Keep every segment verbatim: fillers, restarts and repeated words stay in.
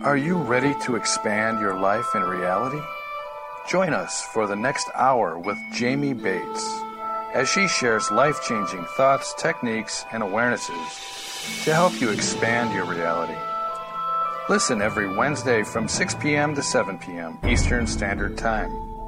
Are you ready to expand your life and reality? Join us for the next hour with Jamie Bates as she shares life-changing thoughts, techniques, and awarenesses to help you expand your reality. Listen every Wednesday from six p.m. to seven p.m. Eastern Standard Time.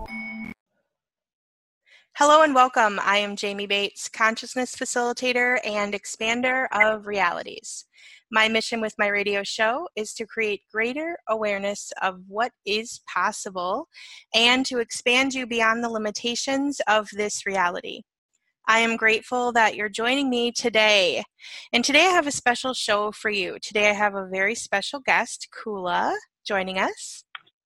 Hello and welcome. I am Jamie Bates, consciousness facilitator and expander of realities. My mission with my radio show is to create greater awareness of what is possible and to expand you beyond the limitations of this reality. I am grateful that you're joining me today. And today I have a special show for you. Today I have a very special guest, Kula, joining us.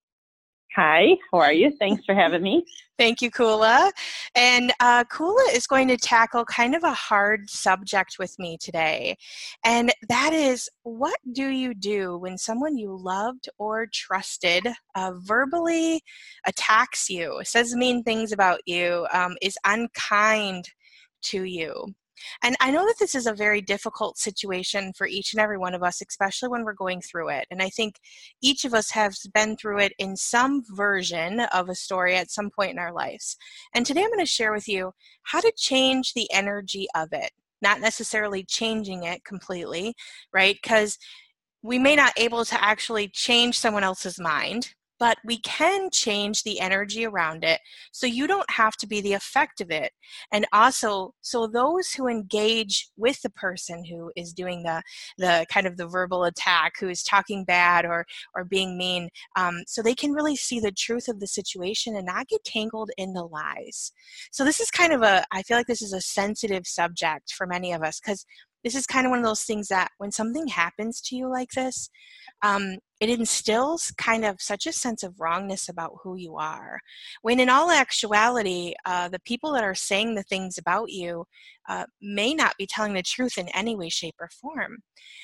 Hi, how are you? Thanks for having me. Thank you, Kula. And uh, Kula is going to tackle kind of a hard subject with me today. And that is, what do you do when someone you loved or trusted uh, verbally attacks you, says mean things about you, um, is unkind to you? And I know that this is a very difficult situation for each and every one of us, especially when we're going through it. And I think each of us has been through it in some version of a story at some point in our lives. And today I'm going to share with you how to change the energy of it, not necessarily changing it completely, right? Because we may not be able to actually change someone else's mind, but we can change the energy around it so you don't have to be the effect of it. And also, so those who engage with the person who is doing the, the kind of the verbal attack, who is talking bad or, or being mean, um, so they can really see the truth of the situation and not get tangled in the lies. So this is kind of a, I feel like this is a sensitive subject for many of us, because this is kind of one of those things that when something happens to you like this, um, it instills kind of such a sense of wrongness about who you are. When in all actuality, uh, the people that are saying the things about you uh, may not be telling the truth in any way, shape, or form.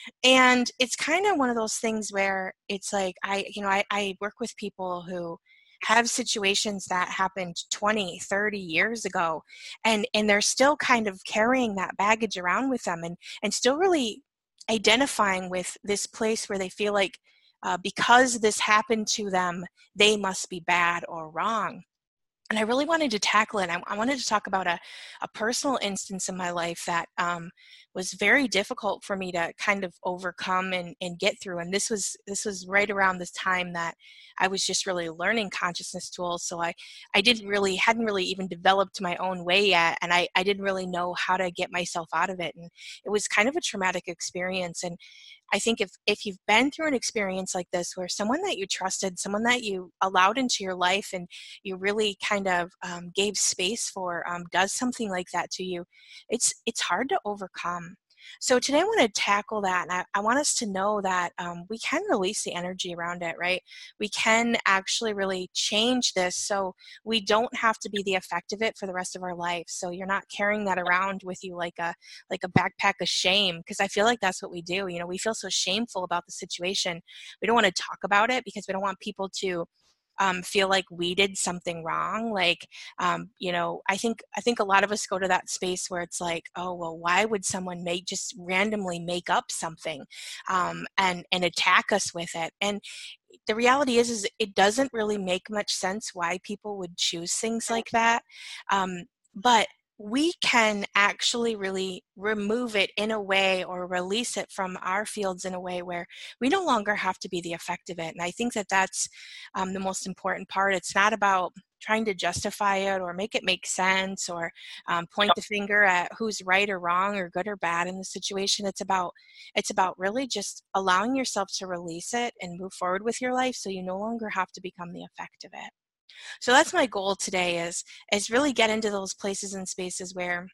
And it's kind of one of those things where it's like, I, you know, I, I work with people who have situations that happened twenty, thirty years ago, and, and they're still kind of carrying that baggage around with them and, and still really identifying with this place where they feel like uh, because this happened to them, they must be bad or wrong. And I really wanted to tackle it. I, I wanted to talk about a, a personal instance in my life that um, was very difficult for me to kind of overcome and, and get through. And this was this was right around this time that I was just really learning consciousness tools. So I, I didn't really, hadn't really even developed my own way yet. And I, I didn't really know how to get myself out of it. And it was kind of a traumatic experience. And I think if, if you've been through an experience like this where someone that you trusted, someone that you allowed into your life and you really kind of um, gave space for um, does something like that to you, it's it's hard to overcome. So today I want to tackle that, and I, I want us to know that um, we can release the energy around it, right? We can actually really change this so we don't have to be the effect of it for the rest of our life. So you're not carrying that around with you like a like a backpack of shame, because I feel like that's what we do. You know, we feel so shameful about the situation. We don't want to talk about it because we don't want people to Um, feel like we did something wrong. Like, um, you know, I think I think a lot of us go to that space where it's like, oh, well, why would someone make just randomly make up something um, and and attack us with it? And the reality is, is it doesn't really make much sense why people would choose things like that. Um, but we can actually really remove it in a way or release it from our fields in a way where we no longer have to be the effect of it. And I think that that's um, the most important part. It's not about trying to justify it or make it make sense or um, point the finger at who's right or wrong or good or bad in the situation. It's about it's about really just allowing yourself to release it and move forward with your life so you no longer have to become the effect of it. So that's my goal today, is is really get into those places and spaces where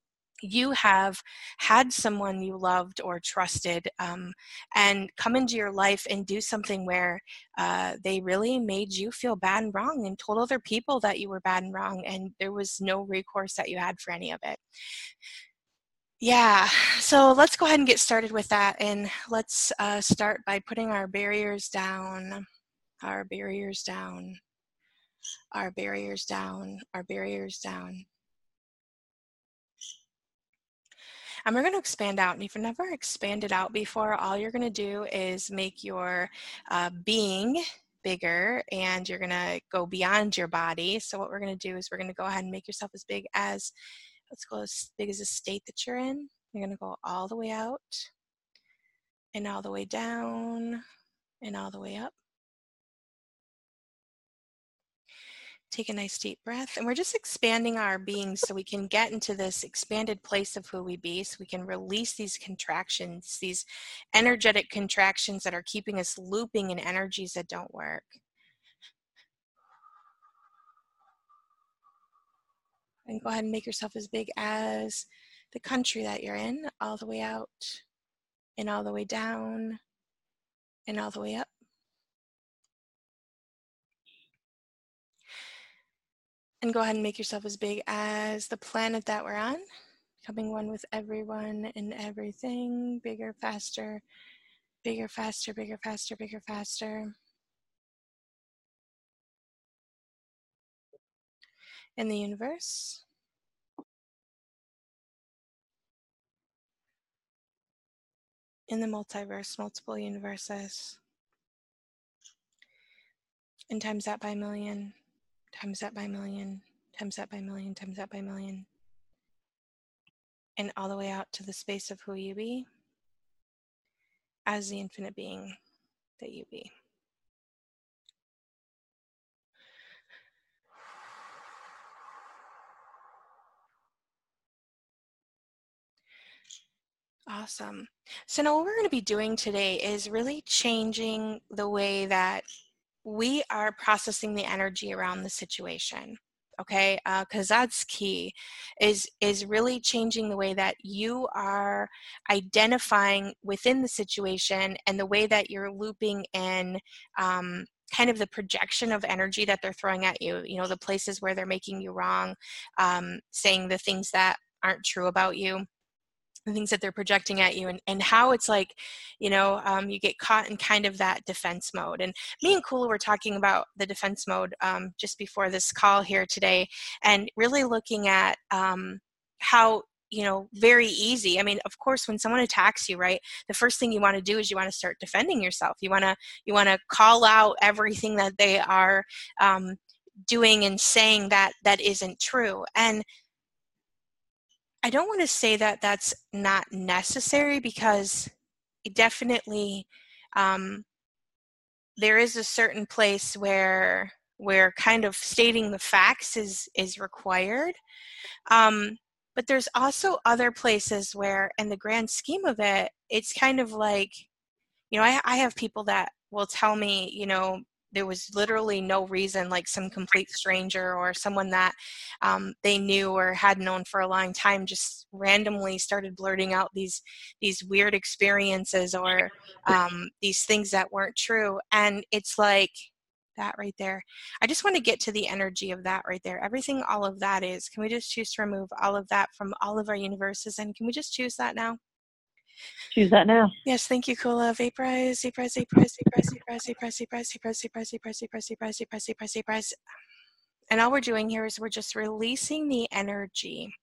you have had someone you loved or trusted um, and come into your life and do something where uh, they really made you feel bad and wrong and told other people that you were bad and wrong, and there was no recourse that you had for any of it. Yeah, so let's go ahead and get started with that, and let's uh, start by putting our barriers down, our barriers down. Our barriers down, our barriers down. And we're going to expand out. And if you've never expanded out before, all you're going to do is make your uh, being bigger, and you're going to go beyond your body. So what we're going to do is we're going to go ahead and make yourself as big as, let's go as big as the state that you're in. You're going to go all the way out and all the way down and all the way up. Take a nice deep breath, and we're just expanding our being so we can get into this expanded place of who we be, so we can release these contractions, these energetic contractions that are keeping us looping in energies that don't work. And go ahead and make yourself as big as the country that you're in, all the way out and all the way down and all the way up. And go ahead and make yourself as big as the planet that we're on, becoming one with everyone and everything, bigger, faster, bigger, faster, bigger, faster, bigger, faster. In the universe. In the multiverse, multiple universes. And times that by a million. Times that by a million, times that by a million, times that by a million. And all the way out to the space of who you be as the infinite being that you be. Awesome. So now what we're going to be doing today is really changing the way that we are processing the energy around the situation, okay? Because uh, that's key, is, is really changing the way that you are identifying within the situation and the way that you're looping in um, kind of the projection of energy that they're throwing at you, you know, the places where they're making you wrong, um, saying the things that aren't true about you, the things that they're projecting at you, and, and how it's like, you know, um, you get caught in kind of that defense mode. And me and Kula were talking about the defense mode um, just before this call here today, and really looking at um, how, you know, very easy. I mean, of course, when someone attacks you, right, the first thing you want to do is you want to start defending yourself. You want to, you want to call out everything that they are um, doing and saying that that isn't true. And I don't want to say that that's not necessary, because it definitely um, there is a certain place where where kind of stating the facts is is required. Um, but there's also other places where, in the grand scheme of it, it's kind of like, you know, I, I have people that will tell me, you know, there was literally no reason, like some complete stranger or someone that um, they knew or had known for a long time just randomly started blurting out these these weird experiences or um, these things that weren't true. And it's like that right there. I just want to get to the energy of that right there. Everything, all of that is. Can we just choose to remove all of that from all of our universes? And can we just choose that now? Choose that now. Yes, thank you, Kula. Vaporize, vaporize, vaporize, vaporize, vaporize, vaporize, vaporize, vaporize, vaporize, vaporize, vaporize, vaporize, vaporize, vaporize, vaporize. And all we're doing here is we're just releasing the energy.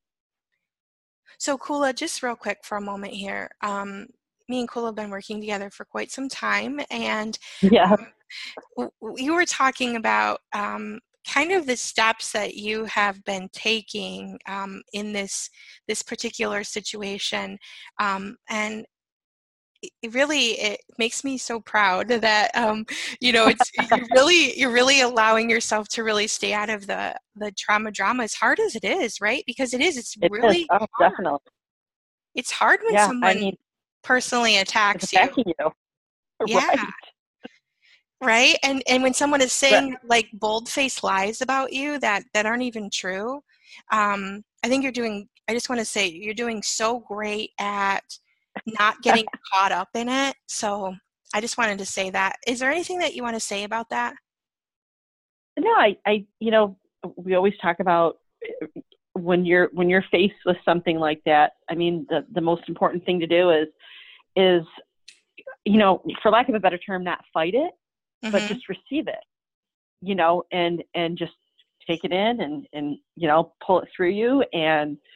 So Kula, just real quick for a moment here. Um, me and Kula have been working together for quite some time, and yeah, um, you were talking about um, kind of the steps that you have been taking um, in this this particular situation, um, and it really it makes me so proud that um, you know it's you're really you're really allowing yourself to really stay out of the the trauma drama, as hard as it is, right? Because it is it's it really is. Oh, hard. Definitely. It's hard when yeah, someone I mean, personally attacks attacking you. you. Yeah. Right. Right. And and when someone is saying like bold-faced lies about you that, that aren't even true, um, I think you're doing, I just want to say you're doing so great at not getting caught up in it. So I just wanted to say that. Is there anything that you want to say about that? No, I, I, you know, we always talk about when you're, when you're faced with something like that, I mean, the, the most important thing to do is, is, you know, for lack of a better term, not fight it, mm-hmm. but just receive it, you know, and, and just take it in and, and, you know, pull it through you and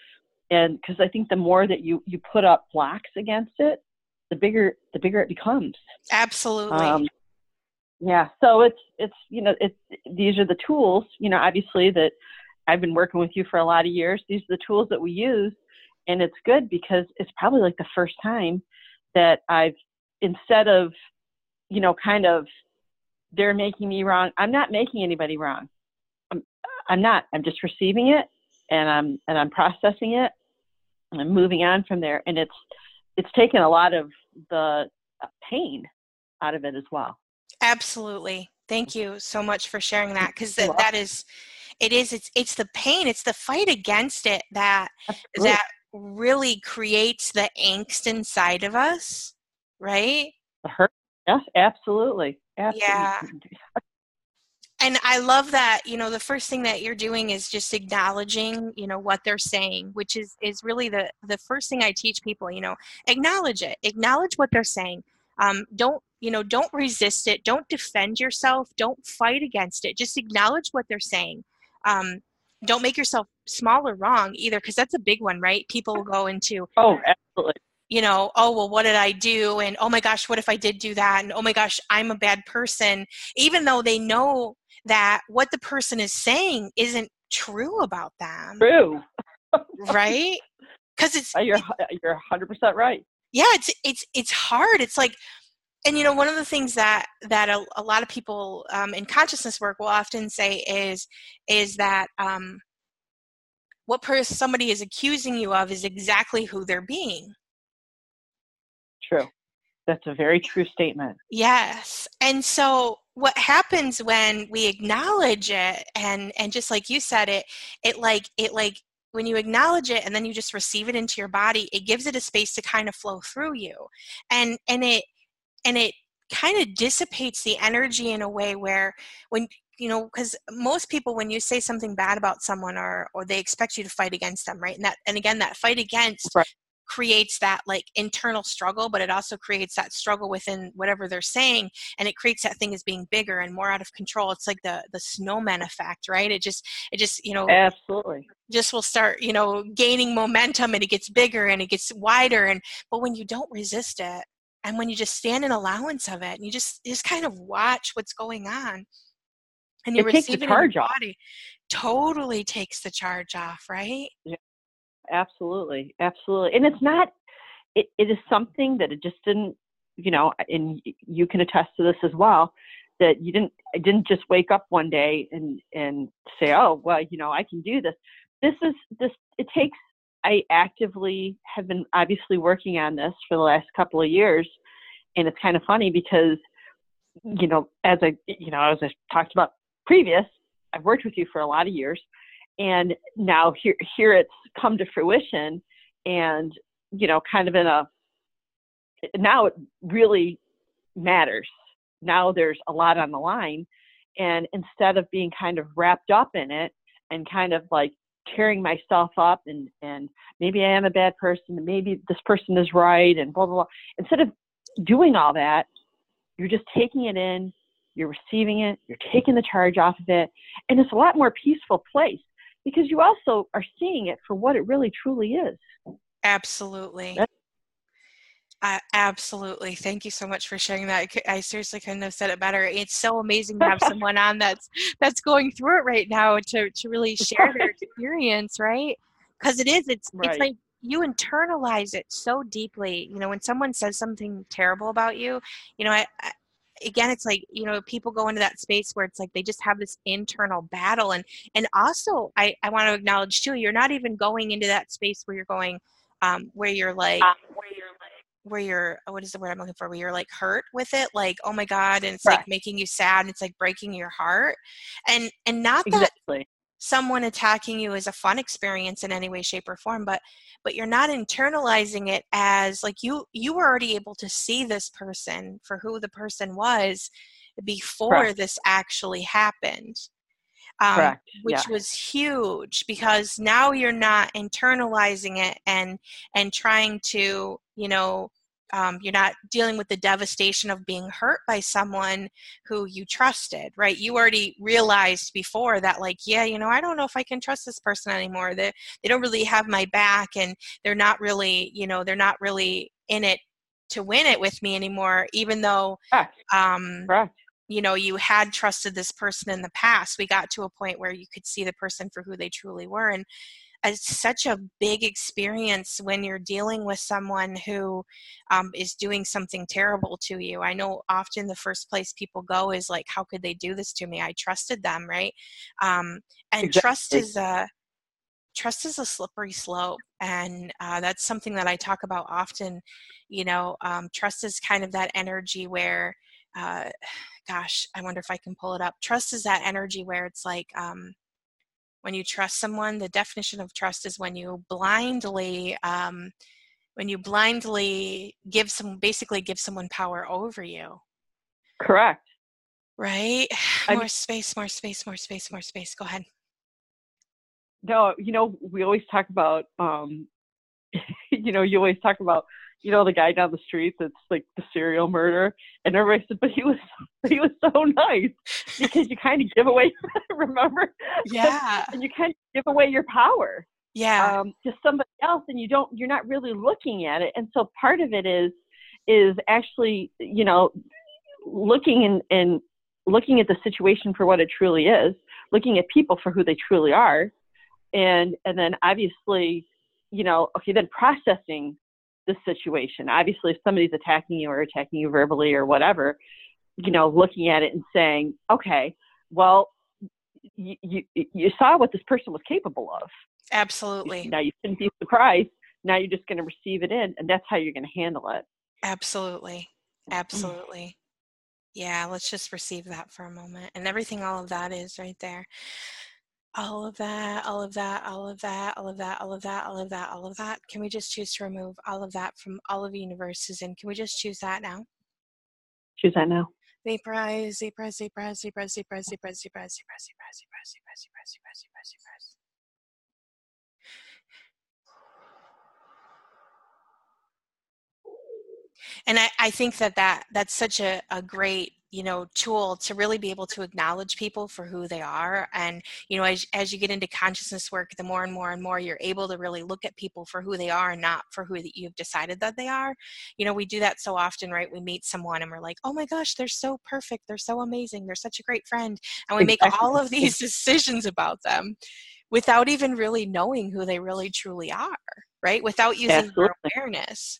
And because I think the more that you, you put up blocks against it, the bigger, the bigger it becomes. Absolutely. Um, yeah. So it's, it's, you know, it's, these are the tools, you know, obviously that I've been working with you for a lot of years. These are the tools that we use. And it's good because it's probably like the first time that I've, instead of, you know, kind of, they're making me wrong. I'm not making anybody wrong. I'm, I'm not, I'm just receiving it and I'm, and I'm processing it and I'm moving on from there. And it's, it's taken a lot of the pain out of it as well. Absolutely. Thank you so much for sharing that. Cause that, that is, it is, it's, it's the pain, it's the fight against it that, Absolutely. that really creates the angst inside of us. Right? The hurt. Yes, absolutely. Absolutely. Yeah. And I love that, you know, the first thing that you're doing is just acknowledging, you know, what they're saying, which is, is really the, the first thing I teach people, you know, acknowledge it, acknowledge what they're saying. Um, don't, you know, don't resist it. Don't defend yourself. Don't fight against it. Just acknowledge what they're saying. Um, don't make yourself small or wrong either, because that's a big one, right? People go into, oh, absolutely. you know, oh, well, what did I do? And, oh my gosh, what if I did do that? And, oh my gosh, I'm a bad person, even though they know that what the person is saying isn't true about them. True. Right? Because it's, you're, you're one hundred percent right. Yeah, it's, it's, it's hard. It's like, and, you know, one of the things that, that a, a lot of people um, in consciousness work will often say is, is that um, what person somebody is accusing you of is exactly who they're being. True. That's a very true statement. Yes. And so what happens when we acknowledge it and, and just like you said, it, it like, it like, when you acknowledge it and then you just receive it into your body, it gives it a space to kind of flow through you. And, and it, and it kind of dissipates the energy in a way where when, you know, because most people, when you say something bad about someone or, or they expect you to fight against them, right? And that, and again, that fight against right. creates that like internal struggle, but it also creates that struggle within whatever they're saying. And it creates that thing as being bigger and more out of control. It's like the, the snowman effect, right? It just, it just, you know, absolutely just will start, you know, gaining momentum and it gets bigger and it gets wider. And, but when you don't resist it and when you just stand in allowance of it and you just, you just kind of watch what's going on and you it takes receive the it charge in your off. body, totally takes the charge off, right? Yeah. Absolutely. Absolutely. And it's not, it, it is something that it just didn't, you know, and you can attest to this as well, that you didn't, I didn't just wake up one day and, and say, oh, well, you know, I can do this. This is this, it takes, I actively have been obviously working on this for the last couple of years. And it's kind of funny because, you know, as I, you know, as I talked about previous, I've worked with you for a lot of years. And now here, here it's come to fruition and, you know, kind of in a, now it really matters. Now there's a lot on the line. And instead of being kind of wrapped up in it and kind of like tearing myself up and, and maybe I am a bad person and maybe this person is right and blah, blah, blah. Instead of doing all that, you're just taking it in, you're receiving it, you're taking the charge off of it. And it's a lot more peaceful place. Because you also are seeing it for what it really truly is. Absolutely. Uh, absolutely. Thank you so much for sharing that. I seriously couldn't have said it better. It's so amazing to have someone on that's that's going through it right now to, to really share their experience, right? Because it is, it's right. it's like you internalize it so deeply. You know, when someone says something terrible about you, you know, I, I again, it's like, you know, people go into that space where it's like they just have this internal battle. And and also, I, I want to acknowledge, too, you're not even going into that space where you're going, um, where you're like, uh, where you're like, where you're, what is the word I'm looking for? Where you're like hurt with it, like, oh my God, and it's right. like making you sad and it's like breaking your heart. And, and not that exactly. someone attacking you is a fun experience in any way, shape, or form, but but you're not internalizing it as like you you were already able to see this person for who the person was before Correct. This actually happened, um, Correct. which yeah. was huge because now you're not internalizing it and and trying to, you know, um, you're not dealing with the devastation of being hurt by someone who you trusted, right? You already realized before that, like, yeah, you know, I don't know if I can trust this person anymore. They they don't really have my back, and they're not really, you know, they're not really in it to win it with me anymore, even though, Correct. um, Correct. you know, you had trusted this person in the past. We got to a point where you could see the person for who they truly were. And it's such a big experience when you're dealing with someone who um, is doing something terrible to you. I know often the first place people go is like, how could they do this to me? I trusted them, right? Um, and Exactly. trust is a trust is a slippery slope, and uh, that's something that I talk about often. You know, um, trust is kind of that energy where, uh, gosh, I wonder if I can pull it up. Trust is that energy where it's like, um, when you trust someone, the definition of trust is when you blindly, um, when you blindly give some, basically give someone power over you. Correct. Right? I More mean, space, more space, more space, more space. Go ahead. no, you know, we always talk about, um, you know, you always talk about, you know, the guy down the street that's like the serial murderer, and everybody said, but he was, he was so nice, because you kind of give away, remember? Yeah. And you kind of give away your power, Yeah. um, to somebody else, and you don't, you're not really looking at it. And so part of it is, is actually, you know, looking and, and looking at the situation for what it truly is, looking at people for who they truly are. And, and then obviously, you know, okay, then processing the situation. Obviously, if somebody's attacking you or attacking you verbally or whatever, you know, looking at it and saying, okay, well, you, you, you saw what this person was capable of. Absolutely. Now you shouldn't be surprised. Now you're just going to receive it in, and that's how you're going to handle it. Absolutely. Absolutely. Yeah, let's just receive that for a moment. And everything, all of that is right there. All of that, all of that, all of that, all of that, all of that, all of that, all of that. Can we just choose to remove all of that from all of the universes? And can we just choose that now? Choose that now. Vaporize, vaporize, vaporize, vaporize, vaporize, vaporize, vaporize, vaporize, vaporize, vaporize, vaporize, vaporize, vaporize, vaporize. And I, I think that, that that's such a, a great, you know, tool to really be able to acknowledge people for who they are. And, you know, as, as you get into consciousness work, the more and more and more you're able to really look at people for who they are and not for who that you've decided that they are. You know, we do that so often, right? We meet someone and we're like, oh my gosh, they're so perfect. They're so amazing. They're such a great friend. And we make all of these decisions about them without even really knowing who they really truly are, right? Without using Absolutely. our awareness.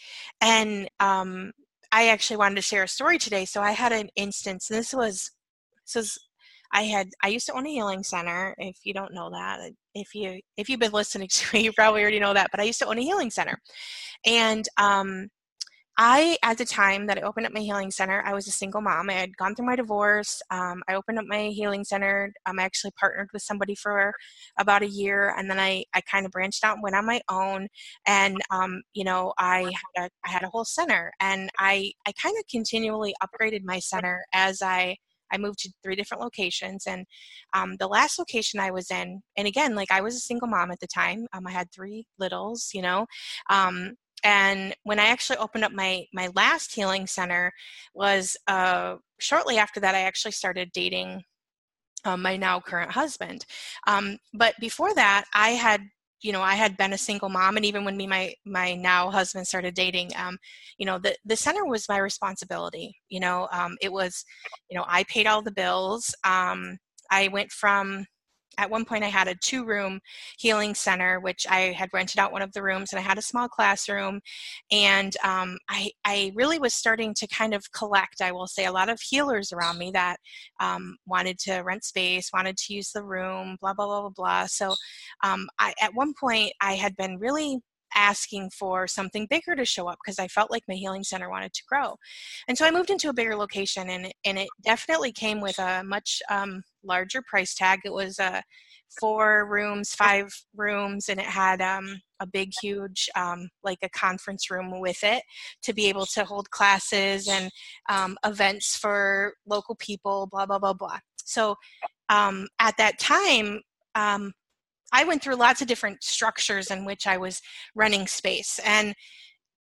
And um, I actually wanted to share a story today. So I had an instance. This was, this was, I had, I used to own a healing center. If you don't know that, if you, if you've been listening to me, you probably already know that. But I used to own a healing center, and um, I, at the time that I opened up my healing center, I was a single mom. I had gone through my divorce. Um, I opened up my healing center. Um, I actually partnered with somebody for about a year, and then I, I kind of branched out and went on my own. And um, you know, I had a, I had a whole center, and I I kind of continually upgraded my center as I I moved to three different locations. And um, the last location I was in, and again, like I was a single mom at the time. Um, I had three littles, you know. Um, And when I actually opened up my my last healing center was uh, shortly after that, I actually started dating um, my now current husband. Um, but before that, I had, you know, I had been a single mom, and even when me my my now husband started dating, um, you know, the the center was my responsibility. You know, um, it was, you know, I paid all the bills. Um, I went from At one point I had a two room healing center, which I had rented out one of the rooms, and I had a small classroom. And um, I, I really was starting to kind of collect, I will say, a lot of healers around me that um, wanted to rent space, wanted to use the room, blah, blah, blah, blah, blah. So um, I, at one point I had been really asking for something bigger to show up because I felt like my healing center wanted to grow. And so I moved into a bigger location, and, and it definitely came with a much um, larger price tag. It was uh, four rooms, five rooms, and it had um, a big, huge, um, like a conference room with it to be able to hold classes and um, events for local people, blah, blah, blah, blah. So um, at that time, um, I went through lots of different structures in which I was running space. And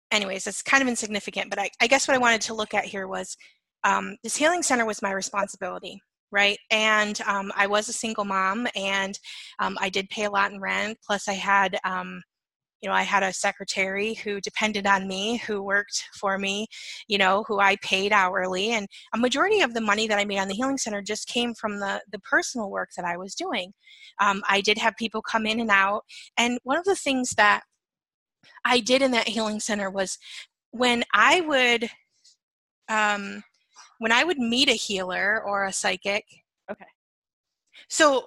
anyways, it's kind of insignificant, but I, I guess what I wanted to look at here was um, this healing center was my responsibility, right? And um, I was a single mom, and um, I did pay a lot in rent. Plus I had, um, you know, I had a secretary who depended on me, who worked for me, you know, who I paid hourly. And a majority of the money that I made on the healing center just came from the, the personal work that I was doing. Um, I did have people come in and out. And one of the things that I did in that healing center was when I would, um, when I would meet a healer or a psychic. Okay. So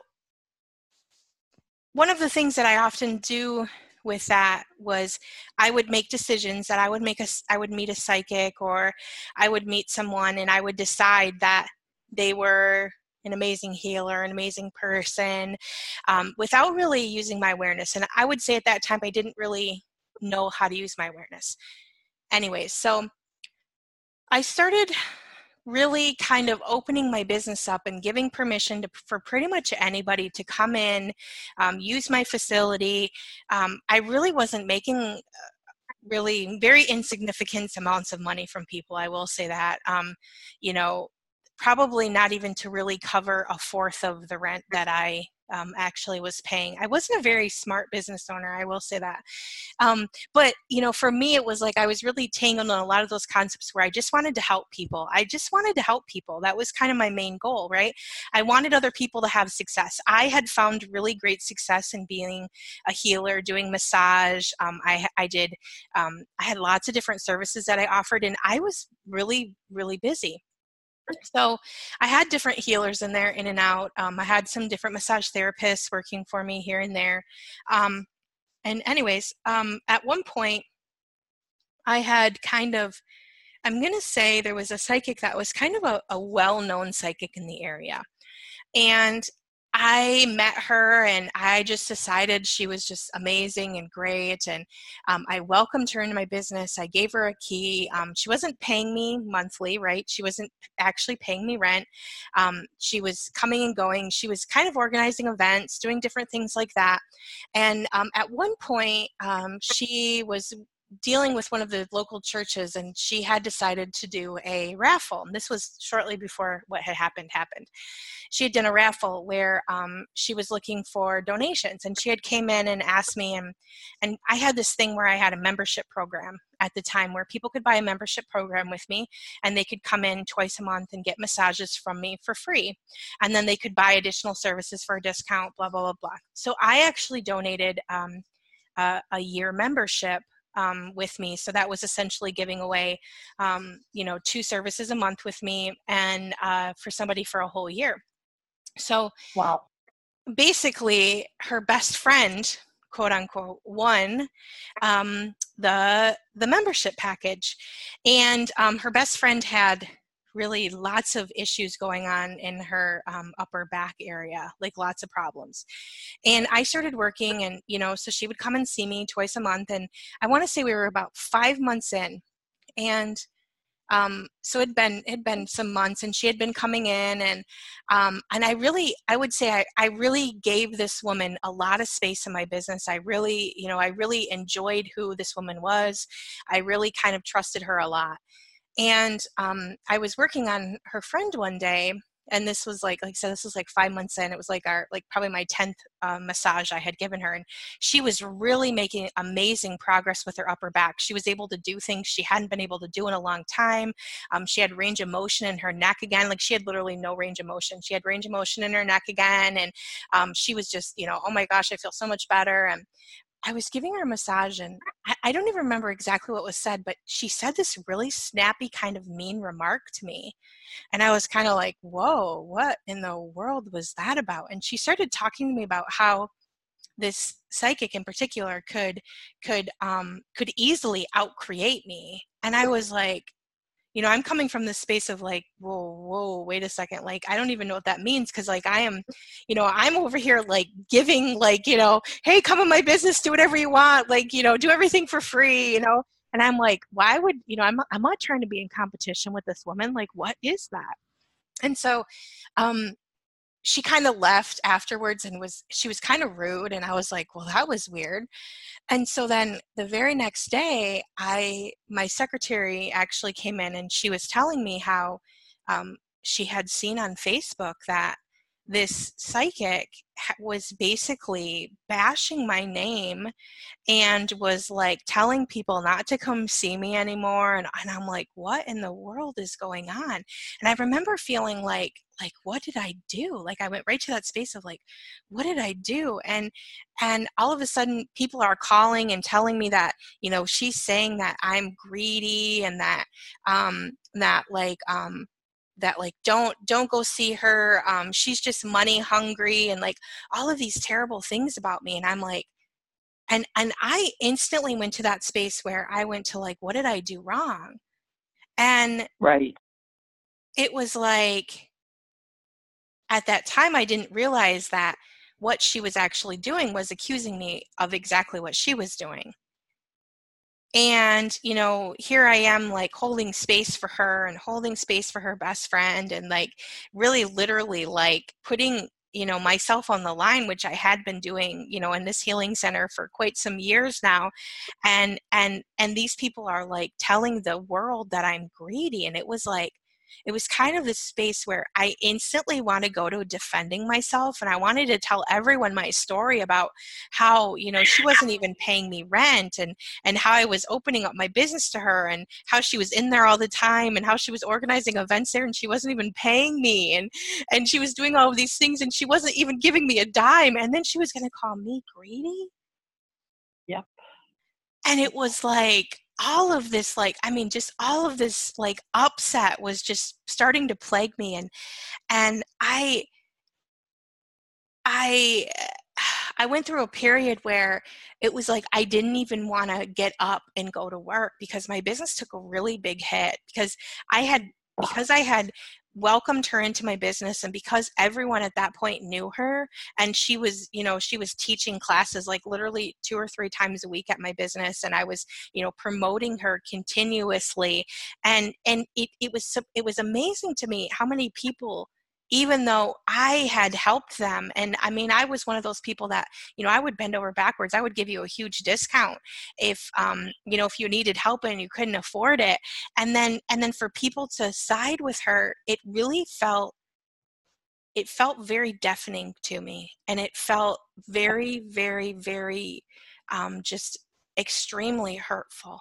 one of the things that I often do with that was I would make decisions that I would make a, I would meet a psychic, or I would meet someone and I would decide that they were an amazing healer, an amazing person, um, without really using my awareness. And I would say at that time, I didn't really know how to use my awareness. Anyways, so I started really kind of opening my business up and giving permission to, for pretty much anybody to come in, um, use my facility. Um, I really wasn't making really very insignificant amounts of money from people. I will say that, um, you know, probably not even to really cover a fourth of the rent that I um, actually was paying. I wasn't a very smart business owner, I will say that. Um, but, you know, for me, it was like I was really tangled on a lot of those concepts where I just wanted to help people. I just wanted to help people. That was kind of my main goal, right? I wanted other people to have success. I had found really great success in being a healer, doing massage. Um, I, I did, um, I had lots of different services that I offered, and I was really, really busy. So I had different healers in there, in and out. Um, I had some different massage therapists working for me here and there. Um, and anyways, um, at one point I had kind of, I'm going to say there was a psychic that was kind of a, a well-known psychic in the area. And I met her and I just decided she was just amazing and great. And um, I welcomed her into my business. I gave her a key. Um, she wasn't paying me monthly, right? She wasn't actually paying me rent. Um, she was coming and going. She was kind of organizing events, doing different things like that. And um, at one point, um, she was dealing with one of the local churches, and she had decided to do a raffle. And this was shortly before what had happened happened. She had done a raffle where um, she was looking for donations, and she had came in and asked me, and and I had this thing where I had a membership program at the time where people could buy a membership program with me, and they could come in twice a month and get massages from me for free, and then they could buy additional services for a discount, blah blah blah blah. So I actually donated um, a, a year membership Um, with me. So that was essentially giving away, um, you know, two services a month with me, and uh, for somebody for a whole year. So wow. Basically, her best friend, quote unquote, won um, the the membership package, and um, her best friend had really lots of issues going on in her um, upper back area, like lots of problems. And I started working, and, you know, so she would come and see me twice a month. And I want to say we were about five months in. And um, so it'd been, it'd been some months, and she had been coming in, and, um, and I really, I would say I, I really gave this woman a lot of space in my business. I really, you know, I really enjoyed who this woman was. I really kind of trusted her a lot. And um, I was working on her friend one day, and this was like, like I said, this was like five months in. It was like our, like probably my tenth uh, massage I had given her. And she was really making amazing progress with her upper back. She was able to do things she hadn't been able to do in a long time. Um, she had range of motion in her neck again. Like she had literally no range of motion. She had range of motion in her neck again. And um, she was just, you know, oh my gosh, I feel so much better. And I was giving her a massage, and I, I don't even remember exactly what was said, but she said this really snappy kind of mean remark to me. And I was kind of like, whoa, what in the world was that about? And she started talking to me about how this psychic in particular could could um, could easily outcreate me. And I was like, you know, I'm coming from this space of like, whoa, whoa, wait a second. Like, I don't even know what that means. Cause like, I am, you know, I'm over here like giving like, you know, hey, come in my business, do whatever you want. Like, you know, do everything for free, you know? And I'm like, why would, you know, I'm, I'm not trying to be in competition with this woman. Like, what is that? And so, um, she kind of left afterwards and was, she was kind of rude. And I was like, well, that was weird. And so then the very next day, I, my secretary actually came in and she was telling me how um, she had seen on Facebook that this psychic was basically bashing my name and was like telling people not to come see me anymore. And, and I'm like, what in the world is going on? And I remember feeling like, like, what did I do? Like, I went right to that space of like, what did I do? And, and all of a sudden people are calling and telling me that, you know, she's saying that I'm greedy and that, um, that like, um, that like don't don't go see her, um she's just money hungry, and like all of these terrible things about me. And I'm like, and and I instantly went to that space where I went to like, what did I do wrong? And right, it was like, at that time I didn't realize that what she was actually doing was accusing me of exactly what she was doing. And, you know, here I am like holding space for her and holding space for her best friend and like really literally like putting, you know, myself on the line, which I had been doing, you know, in this healing center for quite some years now. And, and, and these people are like telling the world that I'm greedy. And it was like, it was kind of this space where I instantly want to go to defending myself. And I wanted to tell everyone my story about how, you know, she wasn't even paying me rent, and, and how I was opening up my business to her, and how she was in there all the time, and how she was organizing events there and she wasn't even paying me. And, and she was doing all of these things and she wasn't even giving me a dime. And then she was going to call me greedy. Yep. And it was like, all of this, like, I mean, just all of this, like, upset was just starting to plague me. And, and I, I, I went through a period where it was like, I didn't even want to get up and go to work because my business took a really big hit, because I had, because I had welcomed her into my business, and because everyone at that point knew her, and she was, you know, she was teaching classes like literally two or three times a week at my business, and I was, you know, promoting her continuously. And and it, it was it was amazing to me how many people, even though I had helped them, and I mean, I was one of those people that, you know, I would bend over backwards. I would give you a huge discount if, um, you know, if you needed help and you couldn't afford it. And then, and then for people to side with her, it really felt, it felt very deafening to me. And it felt very, very, very, um, just extremely hurtful.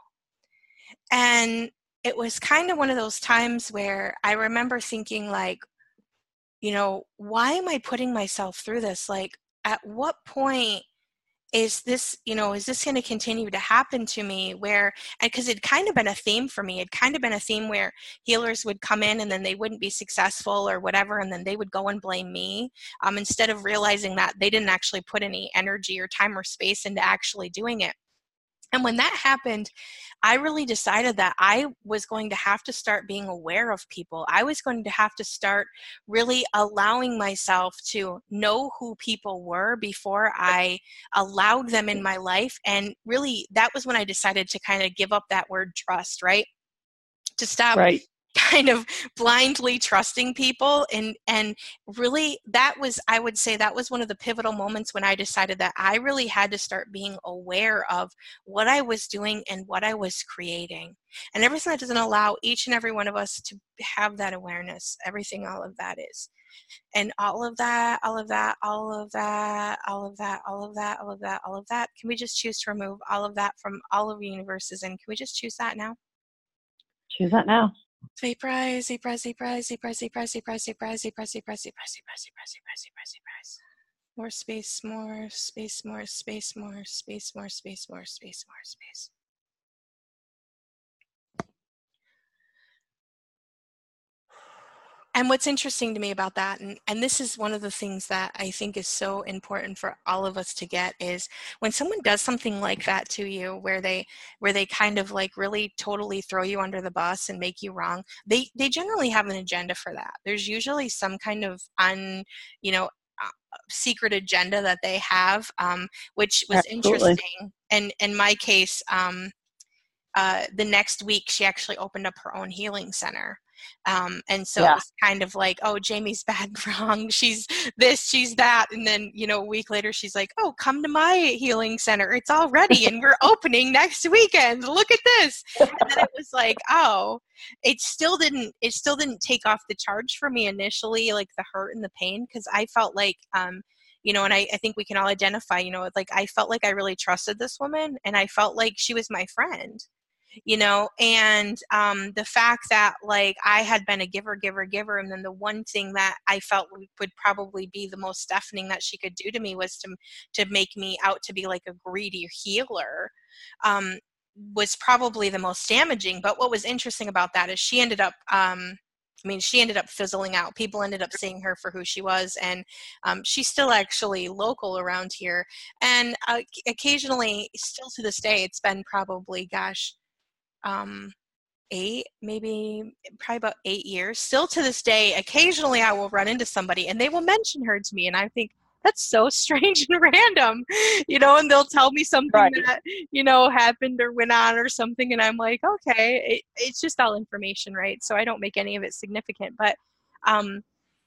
And it was kind of one of those times where I remember thinking like, you know, why am I putting myself through this? Like, at what point is this, you know, is this going to continue to happen to me? Where, because it'd kind of been a theme for me. It'd kind of been a theme where healers would come in and then they wouldn't be successful or whatever, and then they would go and blame me, um, instead of realizing that they didn't actually put any energy or time or space into actually doing it. And when that happened, I really decided that I was going to have to start being aware of people. I was going to have to start really allowing myself to know who people were before I allowed them in my life. And really, that was when I decided to kind of give up that word trust, right? To stop right. kind of blindly trusting people. And, and really that was, I would say that was one of the pivotal moments when I decided that I really had to start being aware of what I was doing and what I was creating. And everything that doesn't allow each and every one of us to have that awareness, everything, all of that is. And all of that, all of that, all of that, all of that, all of that, all of that, all of that. Can we just choose to remove all of that from all of the universes? And can we just choose that now? Choose that now. Vaporize, vaporize, vaporize, vaporize, vaporize, vaporize, vaporize, vaporize, vaporize, vaporize, vaporize, vaporize, vaporize, vaporize. More space, more space, more space, more space, more space, more space, more space. And what's interesting to me about that, and, and this is one of the things that I think is so important for all of us to get, is when someone does something like that to you, where they where they kind of like really totally throw you under the bus and make you wrong, they they generally have an agenda for that. There's usually some kind of un, you know, uh, secret agenda that they have, um, which was Absolutely. interesting. And in my case, um, uh, the next week she actually opened up her own healing center. Um, and so it Yeah. was kind of like, oh, Jamie's bad and wrong. She's this, she's that. And then, you know, a week later, she's like, oh, come to my healing center. It's all ready and we're opening next weekend. Look at this. And then it was like, oh, it still didn't, it still didn't take off the charge for me initially, like the hurt and the pain. Cause I felt like, um, you know, and I, I think we can all identify, you know, like I felt like I really trusted this woman and I felt like she was my friend. You know, and um, the fact that like I had been a giver, giver, giver, and then the one thing that I felt would probably be the most deafening that she could do to me was to to make me out to be like a greedy healer, um, was probably the most damaging. But what was interesting about that is she ended up, um, I mean, she ended up fizzling out. People ended up seeing her for who she was, and um, she's still actually local around here. And uh, occasionally, still to this day, it's been probably, gosh, um, eight, maybe probably about eight years. Still to this day, occasionally I will run into somebody and they will mention her to me, and I think that's so strange and random, you know, and they'll tell me something Right. that, you know, happened or went on or something, and I'm like, okay, it, it's just all information, right? So I don't make any of it significant, but um,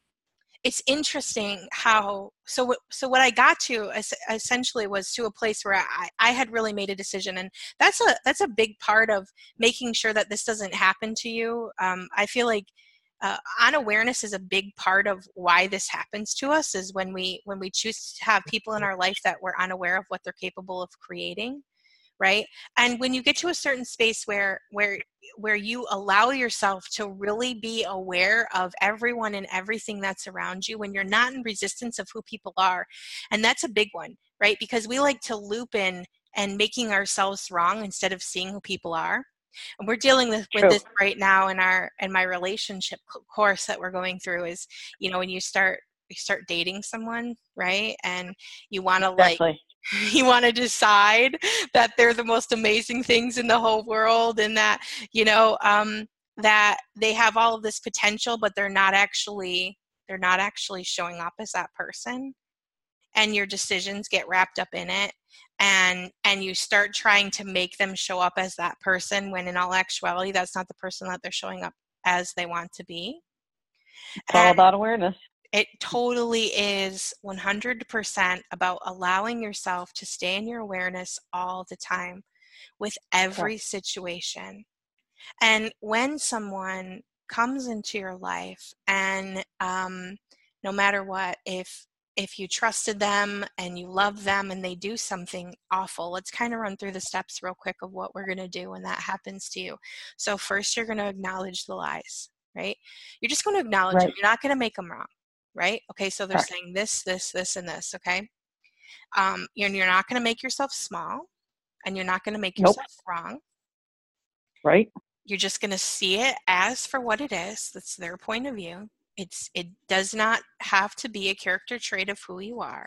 it's interesting how, so what, so what I got to es- essentially was to a place where I, I had really made a decision, and that's a, that's a big part of making sure that this doesn't happen to you. Um, I feel like uh, unawareness is a big part of why this happens to us, is when we, when we choose to have people in our life that we're unaware of what they're capable of creating. Right. And when you get to a certain space where, where, where you allow yourself to really be aware of everyone and everything that's around you, when you're not in resistance of who people are. And that's a big one, right? Because we like to loop in and making ourselves wrong instead of seeing who people are. And we're dealing with, with this right now in our, in my relationship course that we're going through is, you know, when you start, you start dating someone, right? And you want to Exactly. like, you want to decide that they're the most amazing things in the whole world, and that, you know, um, that they have all of this potential, but they're not actually, they're not actually showing up as that person. And your decisions get wrapped up in it. And, and you start trying to make them show up as that person, when in all actuality, that's not the person that they're showing up as they want to be. It's all about awareness. It totally is one hundred percent about allowing yourself to stay in your awareness all the time with every situation. And when someone comes into your life, and um, no matter what, if if you trusted them and you love them and they do something awful, let's kind of run through the steps real quick of what we're going to do when that happens to you. So first, you're going to acknowledge the lies, right? You're just going to acknowledge Right. them. You're not going to make them wrong. Right? Okay, so they're Correct. saying this, this, this, and this, okay? Um, you're, you're not going to make yourself small, and you're not going to make Nope. yourself wrong. Right. You're just going to see it as for what it is. That's their point of view. It's, it does not have to be a character trait of who you are.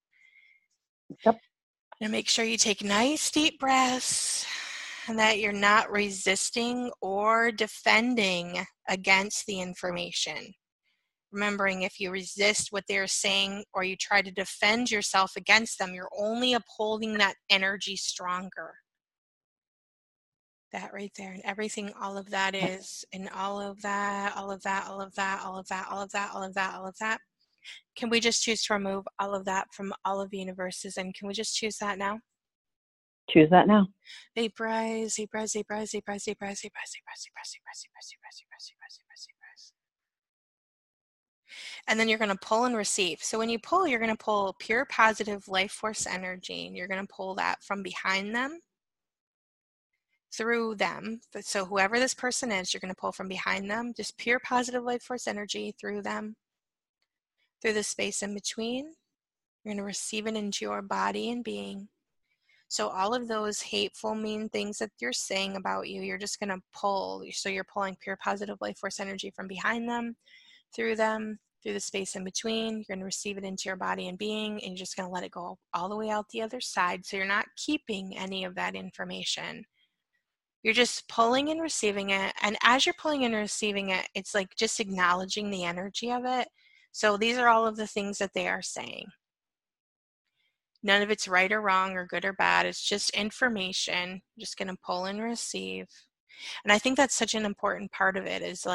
Yep. And make sure you take nice deep breaths, and that you're not resisting or defending against the information. Remembering, if you resist what they're saying or you try to defend yourself against them, you're only upholding that energy stronger. That right there, and everything, all of that is, and all of that, all of that, all of that, all of that, all of that, all of that, all of that. Can we just choose to remove all of that from all of the universes? And can we just choose that now? Choose that now. Vaporize, vaporize, vaporize, vaporize, vaporize, vaporize, vaporize, vaporize, vaporize, vaporize, vaporize, vaporize, vaporize. And then you're going to pull and receive. So when you pull, you're going to pull pure positive life force energy, and you're going to pull that from behind them through them. So whoever this person is, you're going to pull from behind them, just pure positive life force energy through them, through the space in between. You're going to receive it into your body and being. So all of those hateful, mean things that you're saying about you, you're just going to pull. So you're pulling pure positive life force energy from behind them, through them, through the space in between. You're going to receive it into your body and being, and you're just going to let it go all the way out the other side. So you're not keeping any of that information. You're just pulling and receiving it. And as you're pulling and receiving it, it's like just acknowledging the energy of it. So these are all of the things that they are saying. None of it's right or wrong or good or bad. It's just information. I'm just going to pull and receive. And I think that's such an important part of it, is like,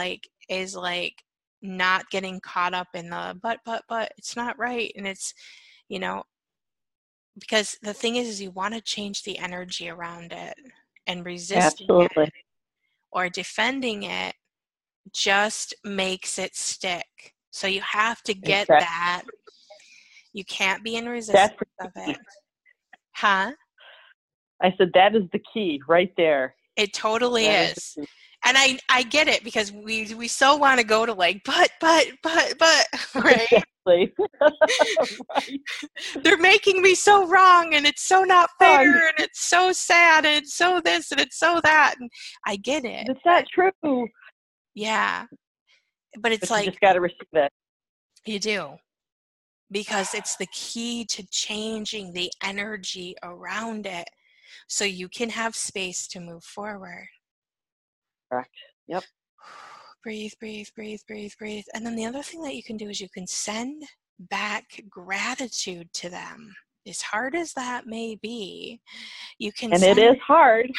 is like not getting caught up in the but, but, but, it's not right. And it's, you know, because the thing is, is you want to change the energy around it, and resisting Absolutely. it or defending it just makes it stick. So you have to get Exactly. that. You can't be in resistance That's of it. Huh? I said, that is the key right there. It totally That is. And I, I get it, because we, we so want to go to like, but, but, but, but, right? Exactly. Right. They're making me so wrong, and it's so not fair, and it's so sad, and it's so this, and it's so that. And I get it. It's not true. Yeah. But it's but like, you just got to receive it. You do. Because it's the key to changing the energy around it, so you can have space to move forward. Correct. Yep. Breathe, breathe, breathe, breathe, breathe. And then the other thing that you can do is you can send back gratitude to them. As hard as that may be, you can And send... it is hard.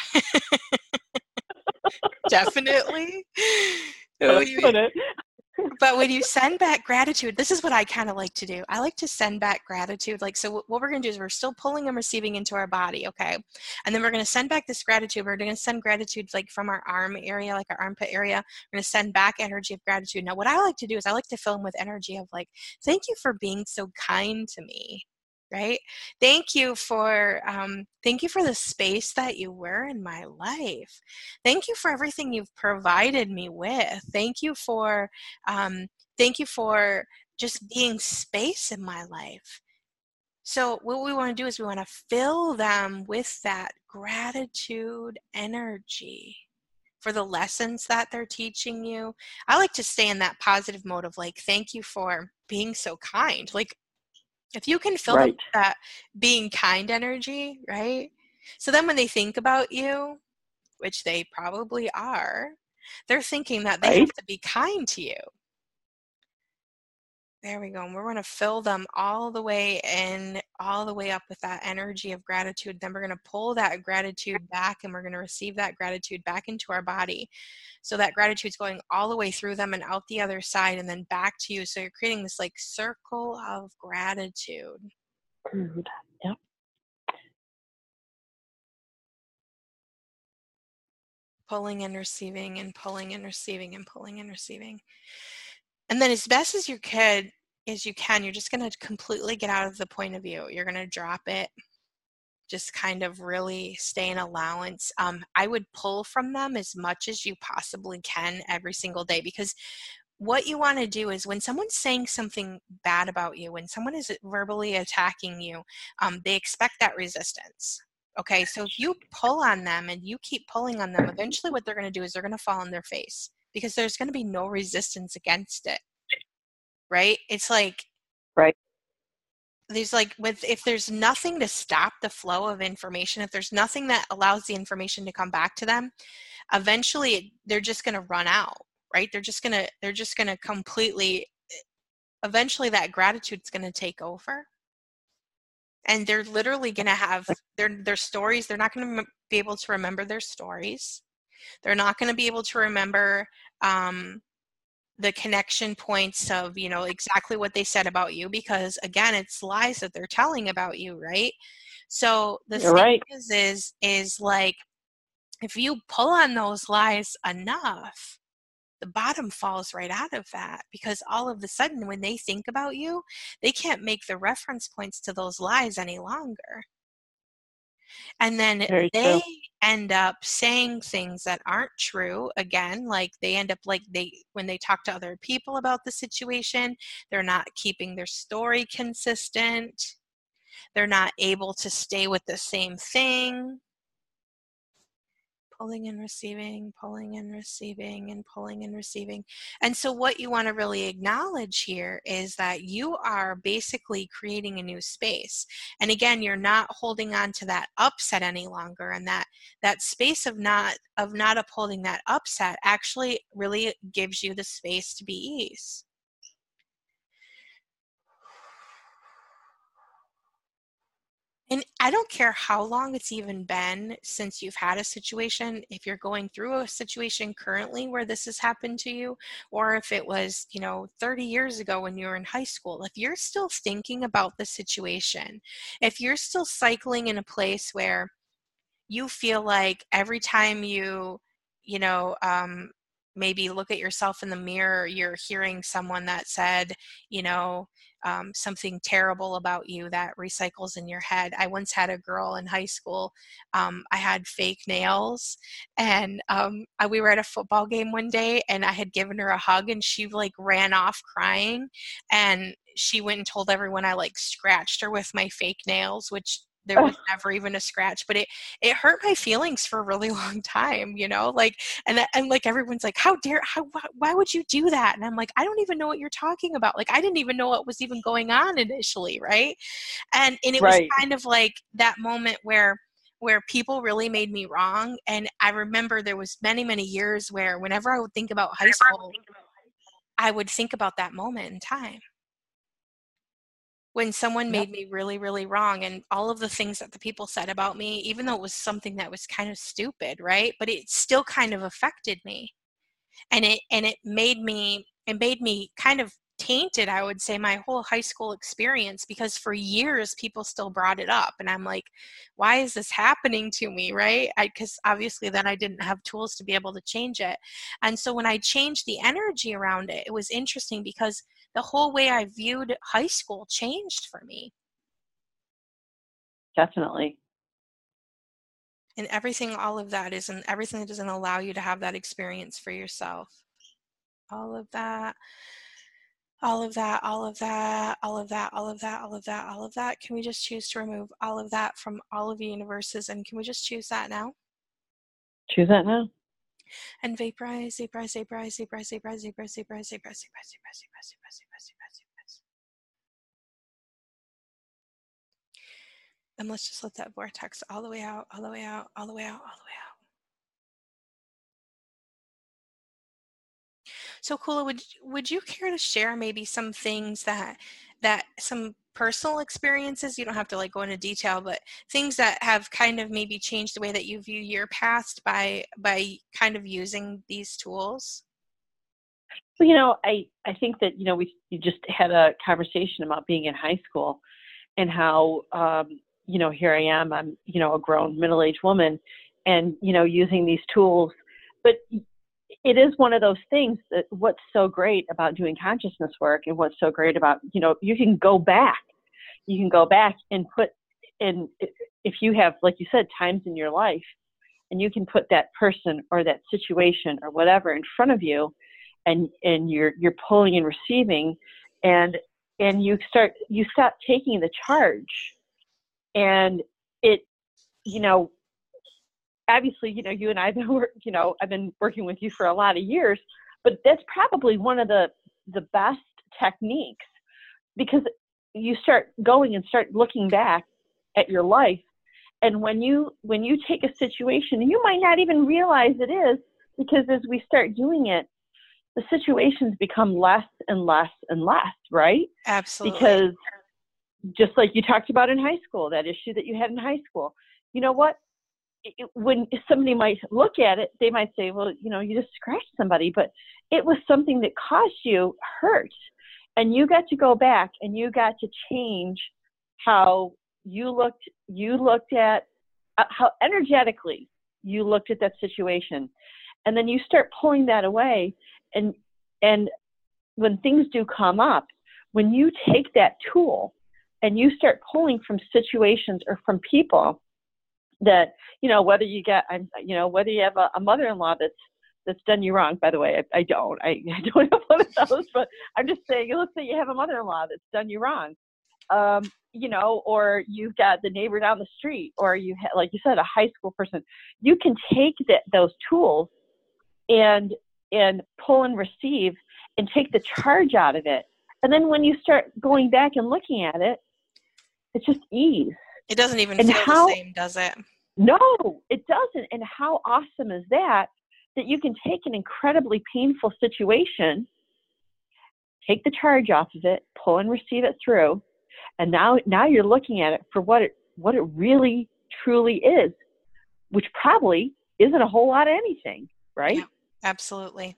Definitely. Oh, you... it. But when you send back gratitude, this is what I kind of like to do. I like to send back gratitude. Like, so what we're going to do is we're still pulling and receiving into our body, okay? And then we're going to send back this gratitude. We're going to send gratitude like from our arm area, like our armpit area. We're going to send back energy of gratitude. Now, what I like to do is I like to fill them with energy of like, thank you for being so kind to me. Right? Thank you for um, thank you for the space that you were in my life. Thank you for everything you've provided me with. Thank you for um, thank you for just being space in my life. So what we want to do is we want to fill them with that gratitude energy for the lessons that they're teaching you. I like to stay in that positive mode of like, thank you for being so kind. Like, if you can fill right. them with that being kind energy, right? So then when they think about you, which they probably are, they're thinking that they right. have to be kind to you. There we go. And we're going to fill them all the way in, all the way up with that energy of gratitude. Then we're going to pull that gratitude back, and we're going to receive that gratitude back into our body. So that gratitude's going all the way through them and out the other side and then back to you. So you're creating this like circle of gratitude. Yep. Pulling and receiving and pulling and receiving and pulling and receiving. And then as best as you can, as you can, you're just going to completely get out of the point of view. You're going to drop it. Just kind of really stay in allowance. Um, I would pull from them as much as you possibly can every single day, because what you want to do is when someone's saying something bad about you, when someone is verbally attacking you, um, they expect that resistance. Okay, so if you pull on them and you keep pulling on them, eventually what they're going to do is they're going to fall on their face, because there's going to be no resistance against it. Right? It's like, right. There's like, with if there's nothing to stop the flow of information, if there's nothing that allows the information to come back to them, eventually they're just going to run out, right? They're just going to, they're just going to completely, eventually that gratitude's going to take over. And they're literally going to have their, their stories. They're not going to be able to remember their stories. They're not going to be able to remember, um, the connection points of, you know, exactly what they said about you, because again, it's lies that they're telling about you, right? So the You're thing right. is, is, is like, if you pull on those lies enough, the bottom falls right out of that, because all of a sudden when they think about you, they can't make the reference points to those lies any longer. And then Very they true. end up saying things that aren't true. Again, like they end up like they, when they talk to other people about the situation, they're not keeping their story consistent. They're not able to stay with the same thing. Pulling and receiving, pulling and receiving, and pulling and receiving. And so what you want to really acknowledge here is that you are basically creating a new space. And again, you're not holding on to that upset any longer. And that, that space of not, of not upholding that upset actually really gives you the space to be ease. And I don't care how long it's even been since you've had a situation, if you're going through a situation currently where this has happened to you, or if it was, you know, thirty years ago when you were in high school, if you're still thinking about the situation, if you're still cycling in a place where you feel like every time you, you know, um, maybe look at yourself in the mirror, you're hearing someone that said, you know, um, something terrible about you that recycles in your head. I once had a girl in high school. Um, I had fake nails, and um, I, we were at a football game one day, and I had given her a hug, and she like ran off crying, and she went and told everyone I like scratched her with my fake nails, which there was never even a scratch, but it, it hurt my feelings for a really long time, you know, like, and, and like, everyone's like, how dare, how, why would you do that? And I'm like, I don't even know what you're talking about. Like, I didn't even know what was even going on initially. Right. And, and it Right. was kind of like that moment where, where people really made me wrong. And I remember there was many, many years where whenever I would think about high school, I would think about that moment in time, when someone made me really, really wrong, and all of the things that the people said about me, even though it was something that was kind of stupid, right? But it still kind of affected me. And it and it made me it made me kind of tainted, I would say, my whole high school experience, because for years people still brought it up. And I'm like, why is this happening to me, right? Because obviously then I didn't have tools to be able to change it. And so when I changed the energy around it, it was interesting because the whole way I viewed high school changed for me. Definitely. And everything, all of that isn't, everything that doesn't allow you to have that experience for yourself. All of that, all of that, all of that, all of that, all of that, all of that, all of that. Can we just choose to remove all of that from all of the universes? And can we just choose that now? Choose that now. And vaporize, vaporize, vaporize, vaporize, vaporize, vaporize, vaporize, vaporize, vaporize, vaporize, vaporize, vaporize, vaporize, vaporize. And let's just let that vortex all the way out, all the way out, all the way out, all the way out. So Kula, would would you care to share maybe some things that that some personal experiences, you don't have to like go into detail, but things that have kind of maybe changed the way that you view your past by by kind of using these tools? Well, you know, I, I think that, you know, we you just had a conversation about being in high school and how, um, you know, here I am, I'm, you know, a grown middle-aged woman and, you know, using these tools. But it is one of those things that what's so great about doing consciousness work and what's so great about, you know, you can go back. You can go back and put in, if you have, like you said, times in your life, and you can put that person or that situation or whatever in front of you, and, and you're, you're pulling and receiving, and, and you start, you stop taking the charge. And it, you know, obviously, you know, you and I have been, work, you know, I've been working with you for a lot of years, but that's probably one of the, the best techniques, because you start going and start looking back at your life. And when you, when you take a situation, and you might not even realize it is, because as we start doing it, the situations become less and less and less, right? Absolutely. Because just like you talked about in high school, that issue that you had in high school, you know what? It, when somebody might look at it, they might say, well, you know, you just scratched somebody, but it was something that caused you hurt. And you got to go back and you got to change how you looked, you looked at uh, how energetically you looked at that situation. And then you start pulling that away. And, and when things do come up, when you take that tool and you start pulling from situations or from people that, you know, whether you get, you know, whether you have a, a mother-in-law that's, that's done you wrong, by the way, I, I don't, I, I don't have one of those, but I'm just saying, let's say you have a mother-in-law that's done you wrong, um, you know, or you've got the neighbor down the street, or you ha- like you said, a high school person. You can take that, those tools and, and pull and receive and take the charge out of it. And then when you start going back and looking at it, it's just ease. It doesn't even and feel how, the same, does it? No, it doesn't. And how awesome is that, that you can take an incredibly painful situation, take the charge off of it, pull and receive it through, and now now you're looking at it for what it what it really truly is, which probably isn't a whole lot of anything, right? Yeah, absolutely.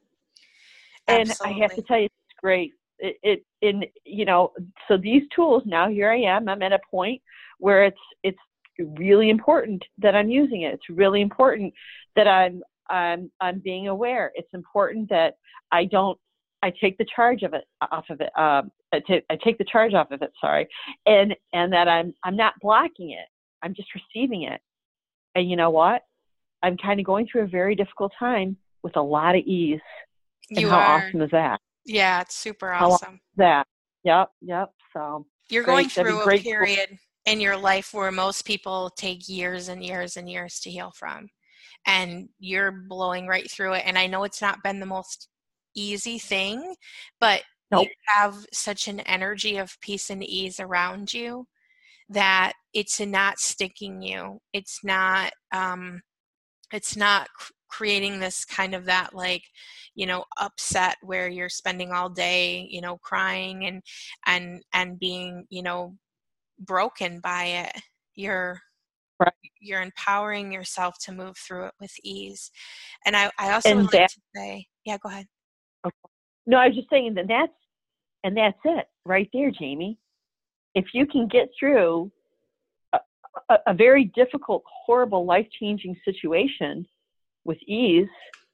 And Absolutely. I have to tell you, it's great. It, it in you know, so these tools, now here I am, I'm at a point where it's it's really important that I'm using it. It's really important that I'm I'm I'm being aware. It's important that I don't I take the charge of it off of it. Um, I, t- I take the charge off of it. Sorry, and and that I'm I'm not blocking it. I'm just receiving it. And you know what? I'm kind of going through a very difficult time with a lot of ease. And You how are. awesome is that? Yeah, it's super How awesome. awesome is that? Yep, yep. So You're great. going That'd be through a great. period in your life where most people take years and years and years to heal from. And you're blowing right through it. And I know it's not been the most easy thing, but Nope. you have such an energy of peace and ease around you that it's not sticking you. It's not, um, it's not cr- creating this kind of that like, you know, upset where you're spending all day, you know, crying and, and, and being, you know, broken by it. You're, Right. you're empowering yourself to move through it with ease. And I, I also And would like that, to say, yeah, go ahead. okay. No, I was just saying that that's, and that's it right there, Jamie. If you can get through a, a, a very difficult, horrible, life-changing situation with ease,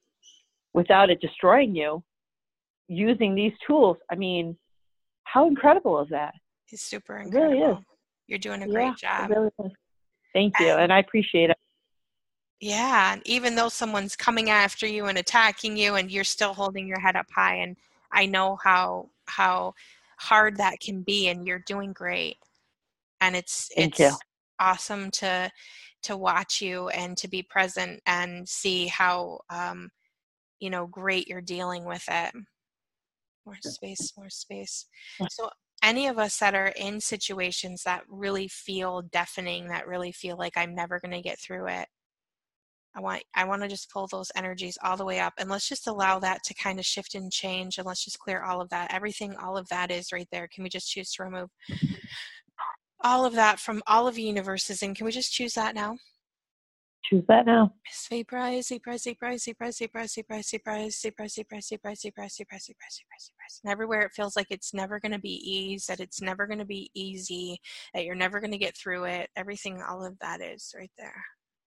without it destroying you, using these tools, I mean, how incredible is that? It's super It really incredible. is. You're doing a Yeah, great job. it really is. Thank you, And and I appreciate it. yeah, and even though someone's coming after you and attacking you and you're still holding your head up high, and I know how how hard that can be, and you're doing great. And it's Thank you. it's awesome to to watch you and to be present and see how um, you know, great you're dealing with it. More space, more space. So any of us that are in situations that really feel deafening, that really feel like I'm never going to get through it, I want I want to just pull those energies all the way up, and let's just allow that to kind of shift and change, and let's just clear all of that. Everything all of that is right there. Can we just choose to remove all of that from all of the universes, and can we just choose that now? Choose that now. Vaporize, vaporize, vaporize, vaporize, vaporize, vaporize, vaporize, vaporize, vaporize, vaporize, vaporize, vaporize, vaporize, vaporize, vaporize. And everywhere it feels like it's never going to be ease, that it's never going to be easy, that you're never going to get through it. Everything, all of that is right there.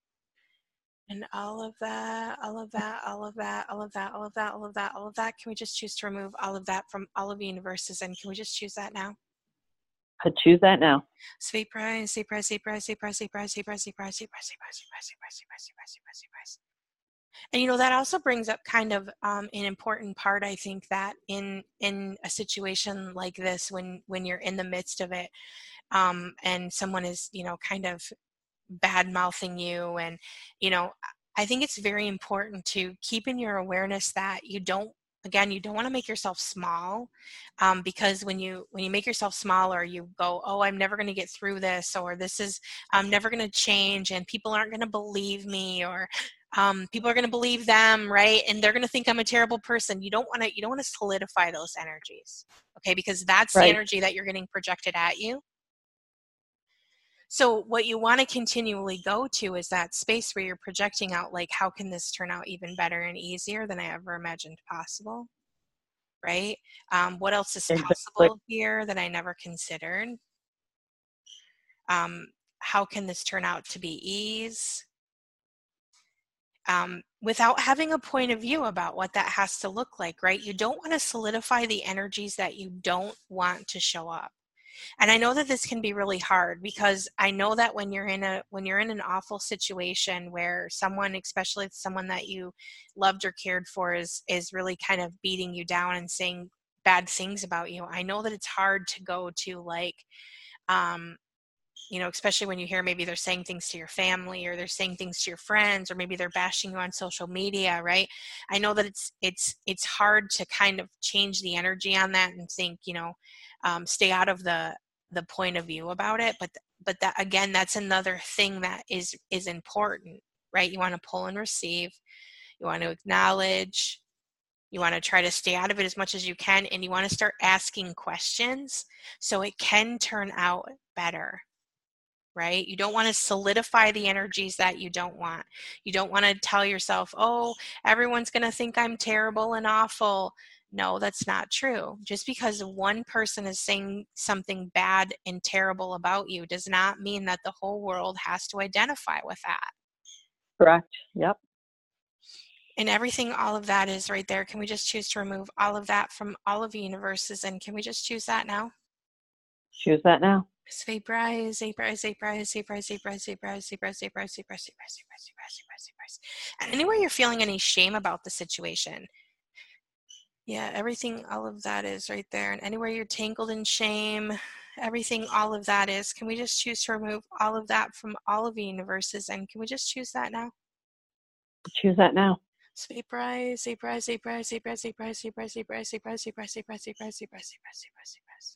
And all of that, all of that, all of that, all of that, all of that, all of that, all of that. Can we just choose to remove all of that from all of the universes? And can we just choose that now? I'd choose that now. Sweet prize, sweet prize, sweet prize, sweet prize, sweet prize, sweet prize, sweet prize, sweet prize, sweet prize, sweet prize, sweet prize, sweet prize, sweet prize, sweet prize, sweet prize. And you know, that also brings up kind of um, an important part, I think, that in in a situation like this, when when you're in the midst of it, um, and someone is, you know, kind of bad mouthing you, and you know, I think it's very important to keep in your awareness that you don't, again, you don't want to make yourself small, um, because when you when you make yourself smaller, you go, oh, I'm never going to get through this, or this is, I'm never going to change, and people aren't going to believe me, or um, people are going to believe them, right? And they're going to think I'm a terrible person. You don't want to you don't want to solidify those energies, okay? Because that's the Right. energy that you're getting projected at you. So what you want to continually go to is that space where you're projecting out, like, how can this turn out even better and easier than I ever imagined possible, right? Um, what else is Exactly. possible here that I never considered? Um, how can this turn out to be ease? Um, without having a point of view about what that has to look like, right? You don't want to solidify the energies that you don't want to show up. And I know that this can be really hard, because I know that when you're in a when you're in an awful situation where someone, especially someone that you loved or cared for, is is really kind of beating you down and saying bad things about you, I know that it's hard to go to, like, um, you know, especially when you hear maybe they're saying things to your family, or they're saying things to your friends, or maybe they're bashing you on social media, right? I know that it's it's it's hard to kind of change the energy on that and think, you know, um, stay out of the the point of view about it. But but that, again, that's another thing that is is important, right? You want to pull and receive. You want to acknowledge. You want to try to stay out of it as much as you can, and you want to start asking questions so it can turn out better. right? You don't want to solidify the energies that you don't want. You don't want to tell yourself, oh, everyone's going to think I'm terrible and awful. No, that's not true. Just because one person is saying something bad and terrible about you does not mean that the whole world has to identify with that. Correct. Yep. And everything, all of that is right there. Can we just choose to remove all of that from all of the universes? And can we just choose that now? Choose that now. Vaporize, vaporize, vaporize, vaporize, vaporize, vaporize, vaporize, vaporize, vaporize, vaporize, vaporize, vaporize, vaporize. And anywhere you're feeling any shame about the situation, yeah, everything, all of that is right there. And anywhere you're tangled in shame, everything, all of that is. Can we just choose to remove all of that from all of the universes? And can we just choose that now? Choose that now. So vaporize, vaporize, vaporize, vaporize, vaporize, vaporize, vaporize, vaporize, vaporize, vaporize, vaporize, vaporize, vaporize, vaporize, vaporize.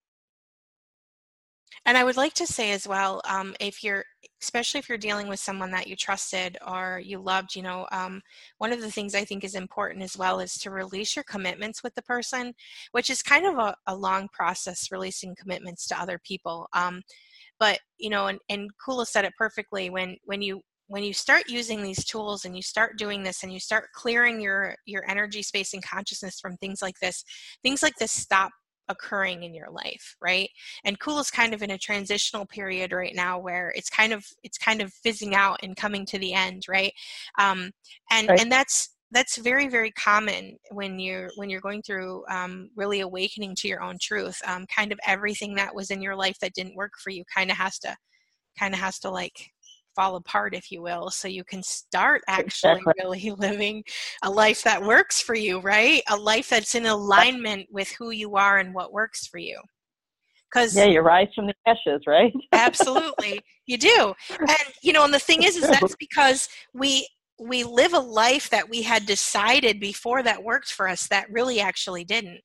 And I would like to say as well, um, if you're, especially if you're dealing with someone that you trusted or you loved, you know, um, one of the things I think is important as well is to release your commitments with the person, which is kind of a, a long process, releasing commitments to other people. Um, but, you know, and, and Kula said it perfectly, when, when you, when you start using these tools and you start doing this and you start clearing your, your energy space and consciousness from things like this, things like this stop occurring in your life, right? And Kula's kind of in a transitional period right now where it's kind of it's kind of fizzing out and coming to the end, right? Um, and right. and that's that's very, very common when you're when you're going through um, really awakening to your own truth. Um, kind of everything that was in your life that didn't work for you kind of has to kind of has to like fall apart, if you will, so you can start actually exactly. really living a life that works for you, right? A life that's in alignment with who you are and what works for you. Because yeah, you rise from the ashes, right? Absolutely, you do. And you know, and the thing is, is that's because we we live a life that we had decided before that worked for us that really actually didn't.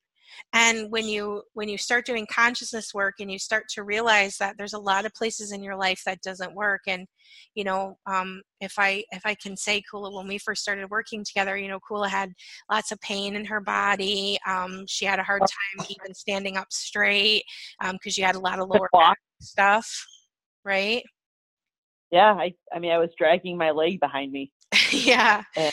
And when you when you start doing consciousness work and you start to realize that there's a lot of places in your life that doesn't work, and you know, um, if I if I can say, Kula, when we first started working together, you know, Kula had lots of pain in her body. Um, she had a hard time even standing up straight because um, she had a lot of lower back stuff, right? Yeah, I I mean, I was dragging my leg behind me. Yeah, I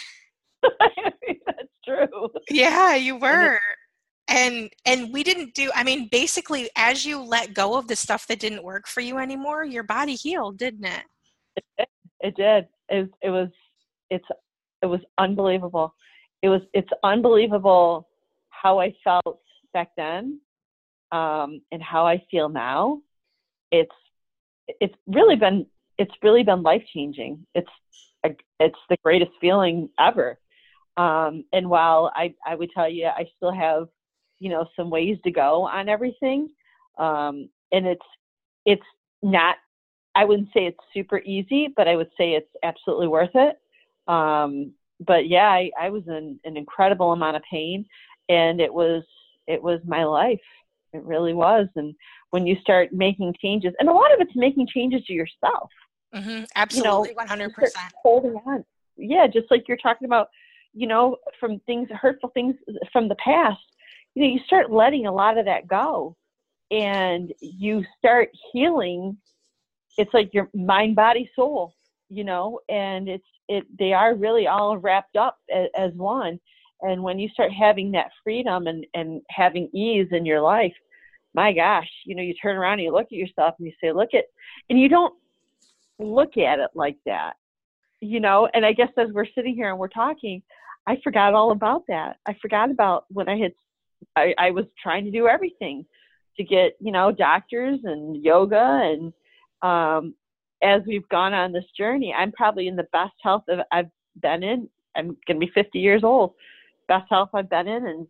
mean, that's true. Yeah, you were. And and we didn't do, I mean, basically, as you let go of the stuff that didn't work for you anymore, your body healed, didn't it? It, it did. It, it was, it's, it was unbelievable. It was, it's unbelievable how I felt back then, um, and how I feel now. It's, it's really been, it's really been life-changing. It's, a, it's the greatest feeling ever. Um, and while I, I would tell you, I still have, you know, some ways to go on everything. Um, and it's, it's not, I wouldn't say it's super easy, but I would say it's absolutely worth it. Um, but yeah, I, I was in an incredible amount of pain, and it was, it was my life. It really was. And when you start making changes, and a lot of it's making changes to yourself. Mm-hmm. Absolutely. You know, one hundred percent. Holding on. Yeah. Just like you're talking about, you know, from things, hurtful things from the past, you know, you start letting a lot of that go, and you start healing. It's like your mind, body, soul, you know, and it's, it, they are really all wrapped up as, as one. And when you start having that freedom and, and having ease in your life, my gosh, you know, you turn around and you look at yourself and you say, look at, and you don't look at it like that, you know. And I guess as we're sitting here and we're talking, I forgot all about that. I forgot about when I had, I, I was trying to do everything to get, you know, doctors and yoga. And um, as we've gone on this journey, I'm probably in the best health that I've been in. I'm going to be fifty years old. Best health I've been in. And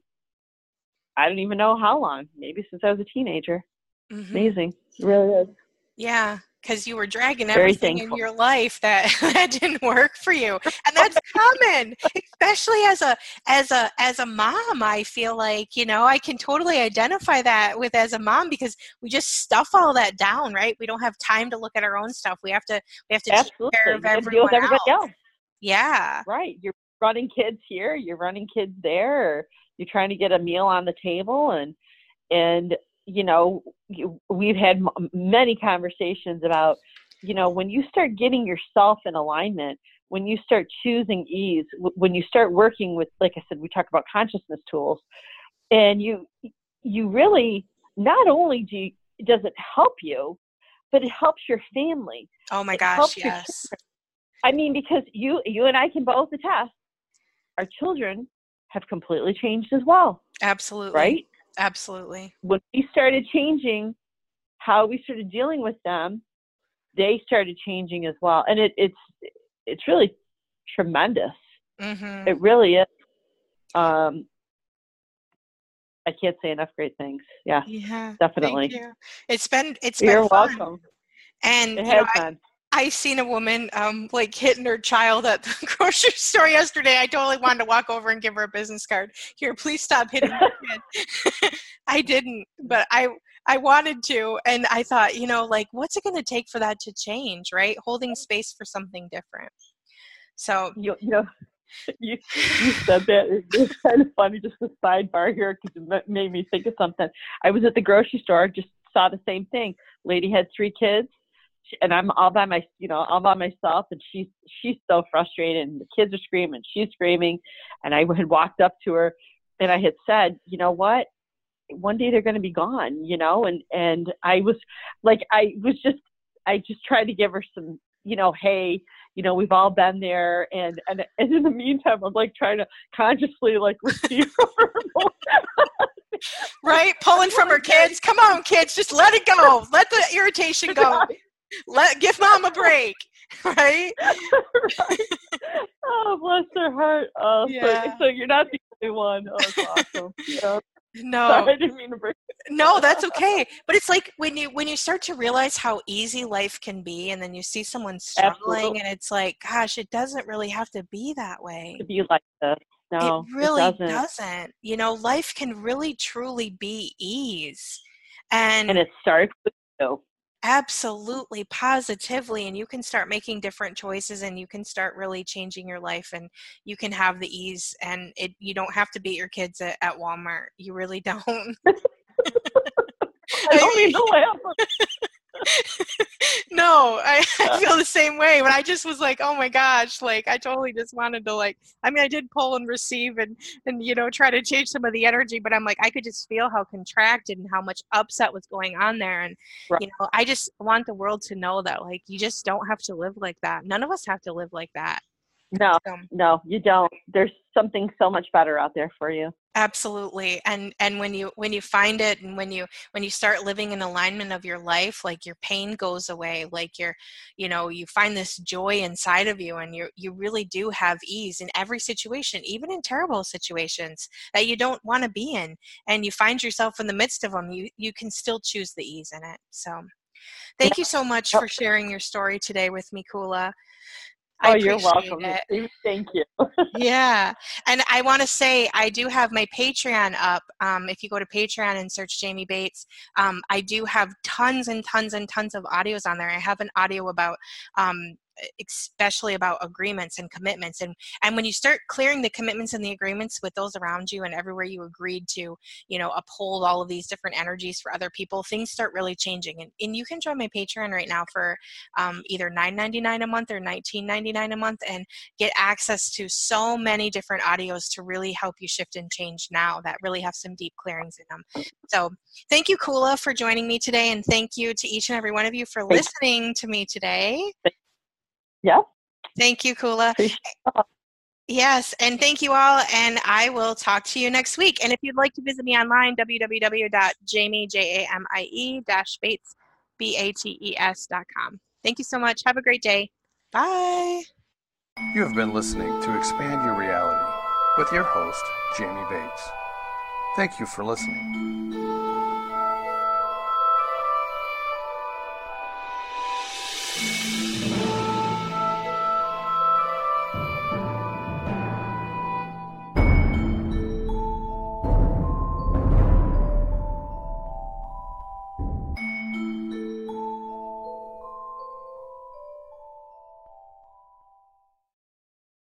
I don't even know how long, maybe since I was a teenager. Mm-hmm. Amazing. It really is. Yeah. Because you were dragging everything in your life that, that didn't work for you, and that's common, especially as a as a as a mom. I feel like, you know, I can totally identify that with as a mom, because we just stuff all that down, right? We don't have time to look at our own stuff. We have to we have to Absolutely. take care of everyone deal with everybody else. else. Yeah, right. You're running kids here, you're running kids there, or you're trying to get a meal on the table, and and you know, you, we've had m- many conversations about, you know, when you start getting yourself in alignment, when you start choosing ease, w- when you start working with, like I said, we talk about consciousness tools, and you, you really, not only do you, does it help you, but it helps your family. Oh my It gosh, helps your yes. children. I mean, because you, you and I can both attest, our children have completely changed as well. Absolutely. Right? Absolutely. When we started changing how we started dealing with them, they started changing as well. And it, it's, it's really tremendous. Mm-hmm. It really is. Um, I can't say enough great things. Yeah, Yeah, definitely. thank you. It's been, it's You're been fun. welcome. And, It you know, has I, been. I seen a woman um, like hitting her child at the grocery store yesterday. I totally wanted to walk over and give her a business card. Here, please stop hitting your kid. I didn't, but I I wanted to, and I thought, you know, like, what's it going to take for that to change, right? Holding space for something different. So You, you know, you you said that. It's kind of funny, just a sidebar here, because it made me think of something. I was at the grocery store, just saw the same thing. Lady had three kids, and I'm all by my, you know, all by myself, and she's she's so frustrated, and the kids are screaming, she's screaming, and I had walked up to her, and I had said, you know what? One day they're going to be gone, you know, and and I was like, I was just, I just tried to give her some, you know, hey, you know, we've all been there, and and, and in the meantime, I'm like trying to consciously like receive her. Right, pulling from her kids. Come on, kids, just let it go. Let the irritation go. Let give mom a break. Right? Right. Oh, bless her heart. Oh, Yeah. so, so you're not the only one. Oh, it's awesome. Yeah. No. Sorry, I didn't mean to break. No, that's okay. But it's like when you when you start to realize how easy life can be, and then you see someone struggling, Absolutely. and it's like, gosh, it doesn't really have to be that way. To be like this. No, it really it doesn't. doesn't. You know, life can really truly be ease. And, And it starts with you. absolutely, positively, and you can start making different choices, and you can start really changing your life, and you can have the ease, and it you don't have to beat your kids at, at Walmart. You really don't. I don't mean to laugh. No, I, I feel the same way, but I just was like, oh my gosh, like I totally just wanted to, like, I mean, I did pull and receive and, and, you know, try to change some of the energy, but I'm like, I could just feel how contracted and how much upset was going on there. And, Right. you know, I just want the world to know that, like, you just don't have to live like that. None of us have to live like that. No, So, no, you don't. There's something so much better out there for you. absolutely. And and when you when you find it, and when you when you start living in alignment of your life, like your pain goes away, like you're, you know, you find this joy inside of you, and you you really do have ease in every situation, even in terrible situations that you don't want to be in, and you find yourself in the midst of them, you you can still choose the ease in it. So thank you so much for sharing your story today with me, Kula. I Oh, you're appreciate welcome. it. Thank you. Yeah. And I want to say, I do have my Patreon up. Um, if you go to Patreon and search Jamie Bates, um, I do have tons and tons and tons of audios on there. I have an audio about, um, especially about agreements and commitments. And, and when you start clearing the commitments and the agreements with those around you, and everywhere you agreed to, you know, uphold all of these different energies for other people, things start really changing. And, and you can join my Patreon right now for um, either nine ninety-nine a month or nineteen ninety-nine a month, and get access to so many different audios to really help you shift and change now that really have some deep clearings in them. So thank you, Kula, for joining me today, and thank you to each and every one of you for listening to me today. Yeah. Thank you, Kula. Yes, and thank you all, and I will talk to you next week. And if you'd like to visit me online, w w w dot jamie bates, B A T E S dot com. Thank you so much. Have a great day. Bye. You have been listening to Expand Your Reality with your host, Jamie Bates. Thank you for listening.